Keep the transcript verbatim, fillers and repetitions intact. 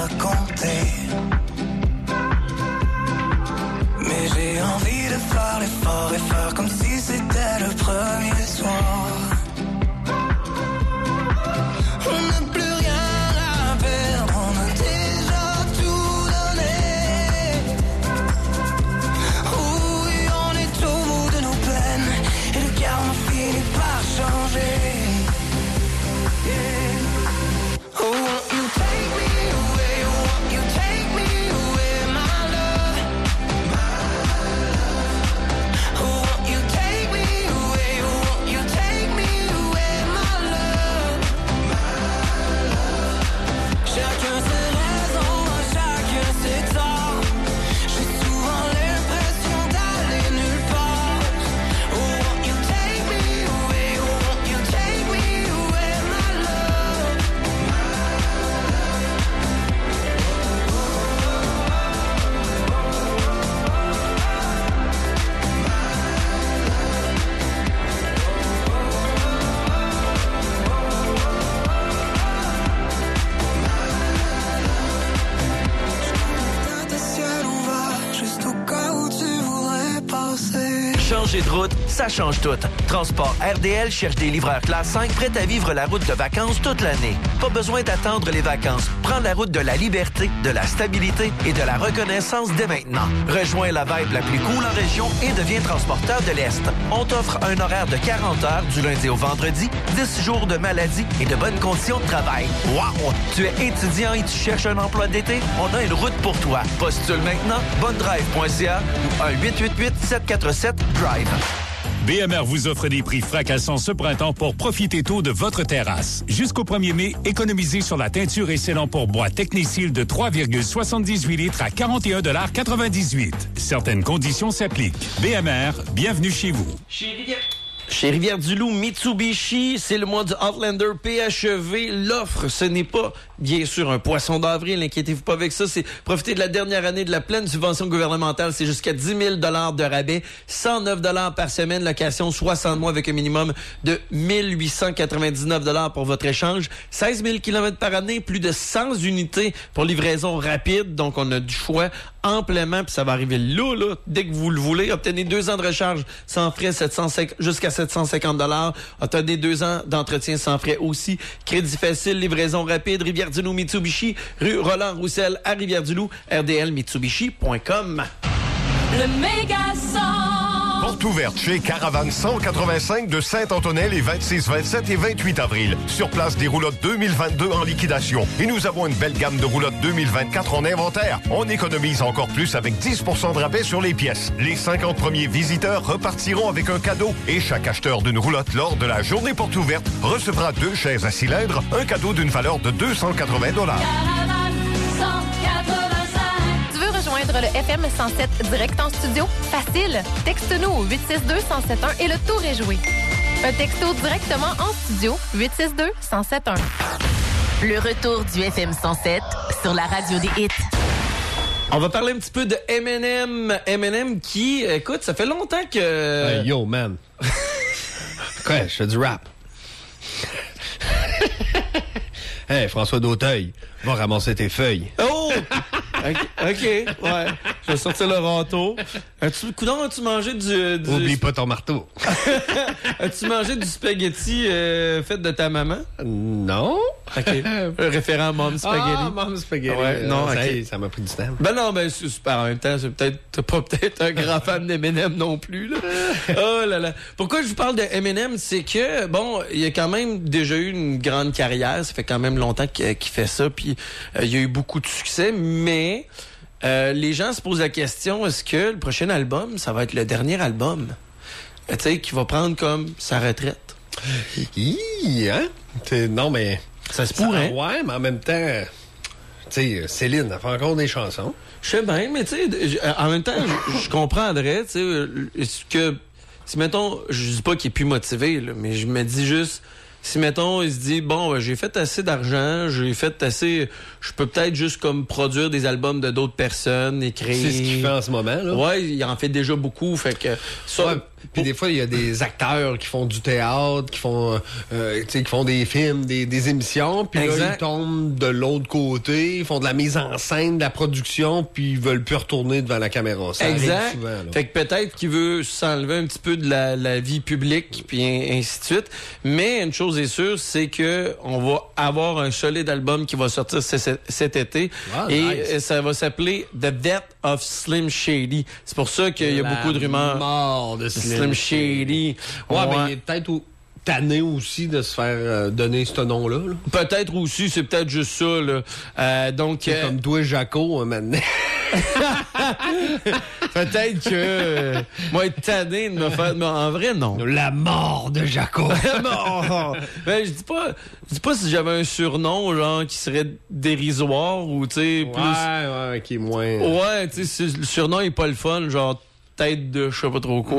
raconter. Mais j'ai envie de faire l'effort et faire comme si c'était le premier soir. On n'a plus rien à perdre, on a déjà tout donné. Oui, on est au bout de nos peines et le karma finit par changer. Yeah. Oh, won't you take me away, won't you take me away, my love, my love. Oh, won't you take me away, won't you take me away, my love, my love. Chacun ses raisons, chacun ses torts. J'ai souvent l'impression d'aller nulle part. Oh, won't you take me away, won't you take me away, my love, my de ciel ouvert, juste au cas où tu voudrais passer. Changer de route, ça change tout. Transport R D L cherche des livreurs classe cinq prêts à vivre la route de vacances toute l'année. Pas besoin d'attendre les vacances. Prends la route de la liberté, de la stabilité et de la reconnaissance dès maintenant. Rejoins la vibe la plus cool en région et deviens transporteur de l'Est. On t'offre un horaire de quarante heures du lundi au vendredi, dix jours de maladie et de bonnes conditions de travail. Wow! Tu es étudiant et tu cherches un emploi d'été? On a une route pour toi. Postule maintenant, bonnedrive point c a ou un huit huit huit sept quatre sept drive. B M R vous offre des prix fracassants ce printemps pour profiter tôt de votre terrasse. Jusqu'au premier mai, économisez sur la teinture et scellant pour bois Technicil de trois virgule soixante-dix-huit litres à quarante et un dollars quatre-vingt-dix-huit. Certaines conditions s'appliquent. B M R, bienvenue chez vous. Chez Rivière... Chez Rivière-du-Loup, Mitsubishi, c'est le mois du Outlander P H E V. L'offre, ce n'est pas, bien sûr, un poisson d'avril. Inquiétez-vous pas avec ça. C'est profiter de la dernière année de la pleine subvention gouvernementale. C'est jusqu'à dix mille dollars de rabais. cent neuf dollars par semaine. Location soixante mois avec un minimum de mille huit cent quatre-vingt-dix-neuf dollars pour votre échange. seize mille kilomètres par année. Plus de cent unités pour livraison rapide. Donc, on a du choix amplement. Puis ça va arriver là, là, dès que vous le voulez. Obtenez deux ans de recharge sans frais sept cent cinquante, jusqu'à sept cent cinquante dollars. Obtenez deux ans d'entretien sans frais aussi. Crédit facile, livraison rapide, Rivière-du-Loup, Mitsubishi, rue Roland-Roussel à Rivière-du-Loup, r d l mitsubishi point com. Le Mégason. Porte ouverte chez Caravane cent quatre-vingt-cinq de Saint-Antonel les vingt-six, vingt-sept et vingt-huit avril. Sur place, des roulottes deux mille vingt-deux en liquidation. Et nous avons une belle gamme de roulottes deux mille vingt-quatre en inventaire. On économise encore plus avec dix pour cent de rabais sur les pièces. Les cinquante premiers visiteurs repartiront avec un cadeau. Et chaque acheteur d'une roulotte lors de la journée porte ouverte recevra deux chaises à cylindre, un cadeau d'une valeur de deux cent quatre-vingts dollars. Rejoindre le F M cent sept direct en studio? Facile! Texte-nous au huit six deux, un zéro sept un et le tour est joué. Un texto directement en studio, huit six deux, un zéro sept un. Le retour du F M cent sept sur la radio des hits. On va parler un petit peu de Eminem. Eminem qui, écoute, ça fait longtemps que... Hey, yo, man. Quoi, je fais du rap. Hey, François d'Auteuil, va ramasser tes feuilles. Oh! OK, okay, ouais. Je vais sortir le râteau. As-tu, coudonc, as-tu mangé du... du... Oublie pas ton marteau. As-tu mangé du spaghetti euh, fait de ta maman? Non. OK. Référent Mom Spaghetti. Ah, Mom Spaghetti. Ouais, non, ça, OK. ça m'a pris du temps. Ben non, ben c'est super. En même temps, c'est peut-être, t'es pas peut-être un grand fan d'Eminem non plus, là. Oh là là. Pourquoi je vous parle de Eminem? C'est que, bon, il a quand même déjà eu une grande carrière. Ça fait quand même longtemps qu'il, qu'il fait ça. Puis, euh, il a eu beaucoup de succès. Mais, euh, les gens se posent la question, est-ce que le prochain album, ça va être le dernier album? Tu sais, qui va prendre comme sa retraite? Hi, hein? T'sais, non, mais... Ça se pourrait. Ça, ouais, mais en même temps... Tu sais, Céline, elle fait encore des chansons. Je sais bien, mais tu sais, en même temps, je comprendrais, tu sais, est-ce que... Si, mettons, je dis pas qu'il est plus motivé, là, mais je me dis juste... Si, mettons, il se dit, bon, j'ai fait assez d'argent, j'ai fait assez... Je peux peut-être juste comme produire des albums de d'autres personnes, écrire... C'est ce qu'il fait en ce moment, là. Ouais, il en fait déjà beaucoup, fait que... Ça, ouais, Puis des fois, il y a des acteurs qui font du théâtre, qui font, euh, tu sais, qui font des films, des, des émissions, puis là, ils tombent de l'autre côté, ils font de la mise en scène, de la production, puis ils veulent plus retourner devant la caméra. Ça exact. arrive souvent, là. Fait que peut-être qu'il veut s'enlever un petit peu de la, la vie publique, puis ainsi de suite. Mais une chose est sûre, c'est que on va avoir un solide album qui va sortir c- c- cet été. Ah, et nice. ça va s'appeler The Death of Slim Shady. C'est pour ça qu'il y a La beaucoup de rumeurs. mort de Slim, Slim Shady. Ouais, Ouais. mais il est peut-être au... tanné aussi de se faire euh, donner ce nom-là. Là. Peut-être aussi, c'est peut-être juste ça. Là. Euh, donc, C'est euh, comme toi, Jaco, hein, maintenant. peut-être que euh, moi être tanné de me faire. Mais en vrai, non. La mort de Jaco. non. Ben, je dis pas, je dis pas si j'avais un surnom genre qui serait dérisoire ou tu sais plus. Ouais, ouais, qui est moins. Ouais, tu sais, si le surnom est pas le fun, genre tête de je sais pas trop quoi.